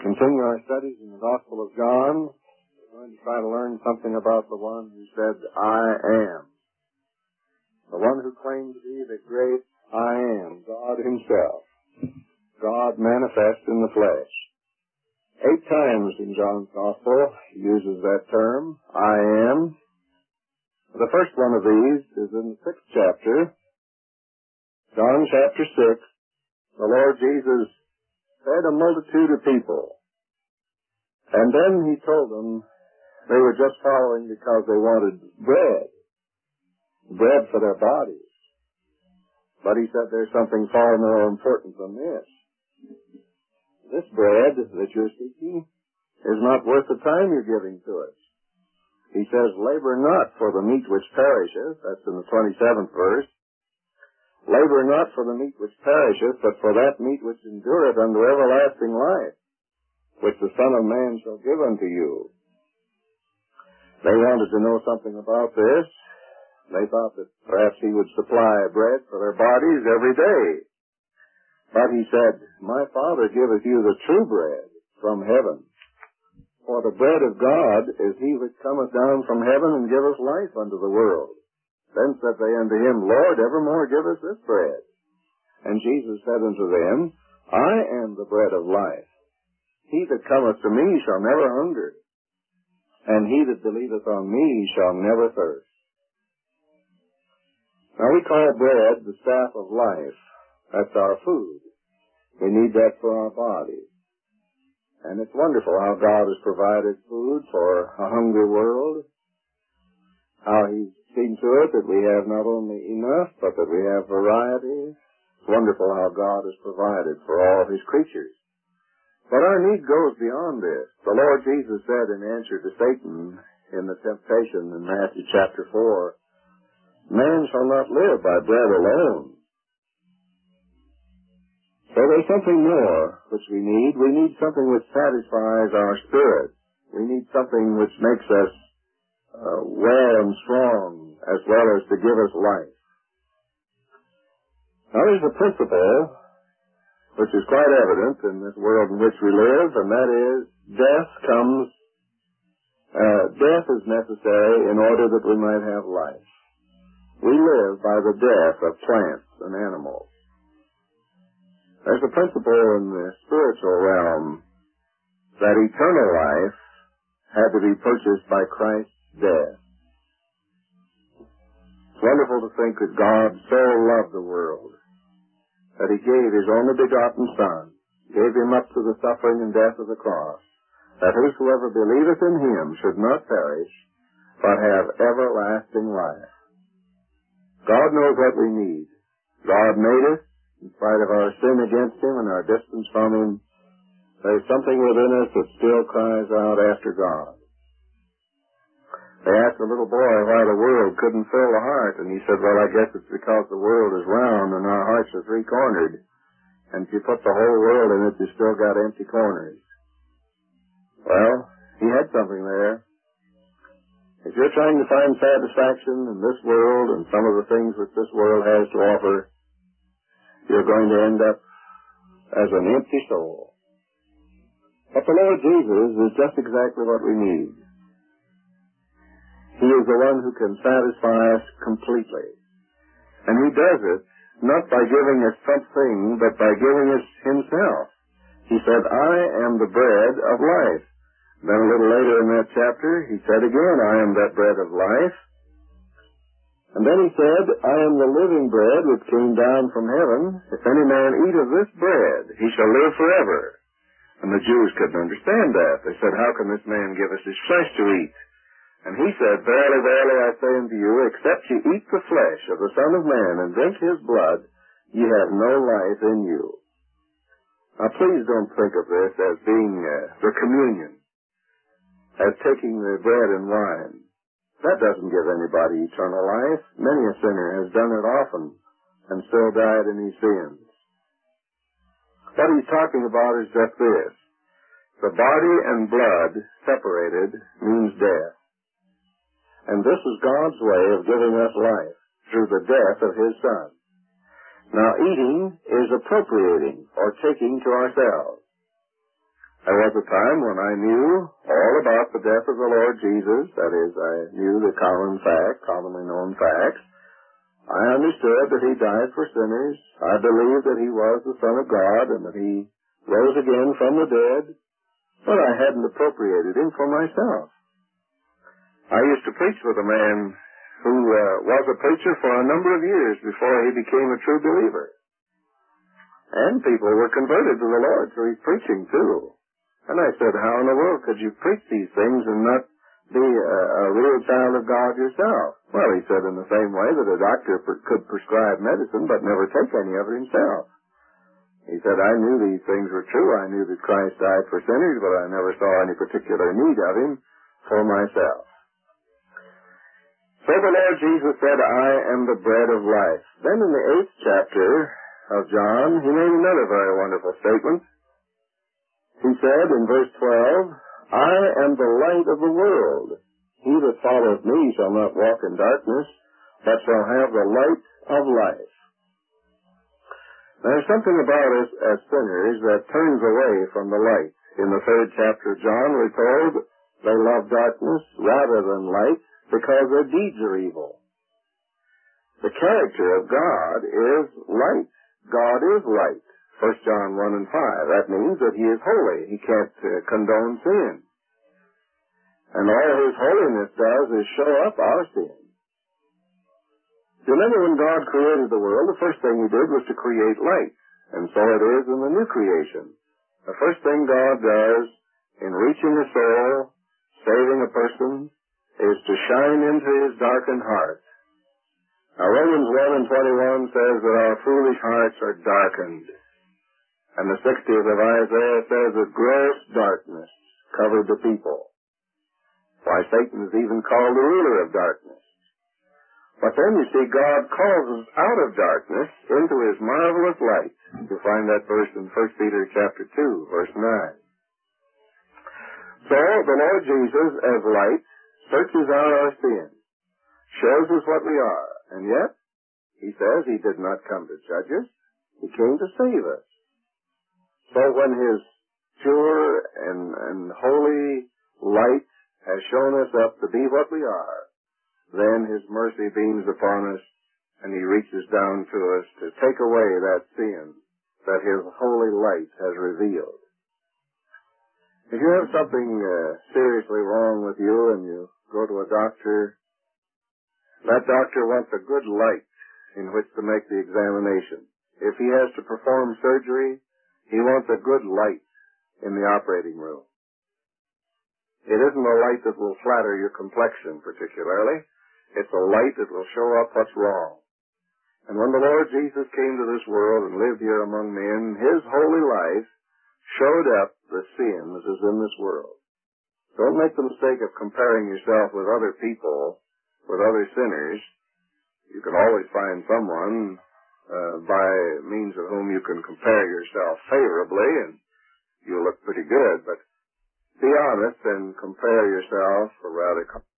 Continue our studies in the Gospel of John. We're going to try to learn something about the one who said, I am. The one who claimed to be the great I am, God himself. God manifest in the flesh. 8 times in John's Gospel he uses that term, I am. The first one of these is in the 6th chapter, John chapter 6. The Lord Jesus fed a multitude of people. And then he told them they were just following because they wanted bread for their bodies. But he said there's something far more important than this. This bread that you're seeking is not worth the time you're giving to it. He says, labor not for the meat which perishes. That's in the 27th verse. Labor not for the meat which perisheth, but for that meat which endureth unto everlasting life, which the Son of Man shall give unto you. They wanted to know something about this. They thought that perhaps he would supply bread for their bodies every day. But he said, my Father giveth you the true bread from heaven. For the bread of God is he which cometh down from heaven and giveth life unto the world. Then said they unto him, Lord, evermore give us this bread. And Jesus said unto them, I am the bread of life. He that cometh to me shall never hunger, and he that believeth on me shall never thirst. Now we call bread the staff of life. That's our food. We need that for our bodies. And it's wonderful how God has provided food for a hungry world, how he's seen to it that we have not only enough, but that we have variety. It's wonderful how God has provided for all his creatures. But our need goes beyond this. The Lord Jesus said in answer to Satan in the temptation in Matthew chapter 4, man shall not live by bread alone. So there's something more which we need. We need something which satisfies our spirit. We need something which makes us well and strong, as well as to give us life. Now there's a principle which is quite evident in this world in which we live, and that is death is necessary in order that we might have life. We live by the death of plants and animals. There's a principle in the spiritual realm that eternal life had to be purchased by Christ's death. It's wonderful to think that God so loved the world that he gave his only begotten Son, gave him up to the suffering and death of the cross, that whosoever believeth in him should not perish, but have everlasting life. God knows what we need. God made us. In spite of our sin against him and our distance from him, there's something within us that still cries out after God. They asked a little boy why the world couldn't fill the heart, and he said, well, I guess it's because the world is round and our hearts are 3-cornered. And if you put the whole world in it, you still got empty corners. Well, he had something there. If you're trying to find satisfaction in this world and some of the things that this world has to offer, you're going to end up as an empty soul. But the Lord Jesus is just exactly what we need. He is the one who can satisfy us completely. And he does it not by giving us something, but by giving us himself. He said, I am the bread of life. Then a little later in that chapter, he said again, I am that bread of life. And then he said, I am the living bread which came down from heaven. If any man eat of this bread, he shall live forever. And the Jews couldn't understand that. They said, how can this man give us his flesh to eat? And he said, verily, verily, I say unto you, except ye eat the flesh of the Son of Man and drink his blood, ye have no life in you. Now please don't think of this as being the communion, as taking the bread and wine. That doesn't give anybody eternal life. Many a sinner has done it often and still died in his sins. What he's talking about is just this. The body and blood separated means death. And this is God's way of giving us life, through the death of his Son. Now, eating is appropriating or taking to ourselves. There was a time when I knew all about the death of the Lord Jesus. That is, I knew the commonly known facts. I understood that he died for sinners. I believed that he was the Son of God and that he rose again from the dead. But I hadn't appropriated him for myself. I used to preach with a man who was a preacher for a number of years before he became a true believer. And people were converted to the Lord through his preaching, too. And I said, how in the world could you preach these things and not be a real child of God yourself? Well, he said, in the same way that a doctor could prescribe medicine but never take any of it himself. He said, I knew these things were true. I knew that Christ died for sinners, but I never saw any particular need of him for myself. So the Lord Jesus said, I am the bread of life. Then in the 8th chapter of John, he made another very wonderful statement. He said in verse 12, I am the light of the world. He that followeth me shall not walk in darkness, but shall have the light of life. There's something about us as sinners that turns away from the light. In the 3rd chapter of John, we're told they love darkness rather than light because their deeds are evil. The character of God is light. God is light. 1 John 1 and 5. That means that he is holy. He can't condone sin. And all his holiness does is show up our sin. Remember when God created the world, the first thing he did was to create light. And so it is in the new creation. The first thing God does in reaching a soul, saving a person, is to shine into his darkened heart. Now Romans 1 and 21 says that our foolish hearts are darkened. And the 60th of Isaiah says that gross darkness covered the people. Why, Satan is even called the ruler of darkness. But then you see God calls us out of darkness into his marvelous light. You'll find that verse in 1 Peter chapter 2, verse 9. So the Lord Jesus, as light, searches out our sin, shows us what we are, and yet, he says he did not come to judge us, he came to save us. So when his pure and holy light has shown us up to be what we are, then his mercy beams upon us, and he reaches down to us to take away that sin that his holy light has revealed. If you have something seriously wrong with you and you go to a doctor, that doctor wants a good light in which to make the examination. If he has to perform surgery, he wants a good light in the operating room. It isn't a light that will flatter your complexion particularly. It's a light that will show up what's wrong. And when the Lord Jesus came to this world and lived here among men, his holy life showed up the sin that is in this world. Don't make the mistake of comparing yourself with other people, with other sinners. You can always find someone by means of whom you can compare yourself favorably, and you'll look pretty good. But be honest and compare yourself, or rather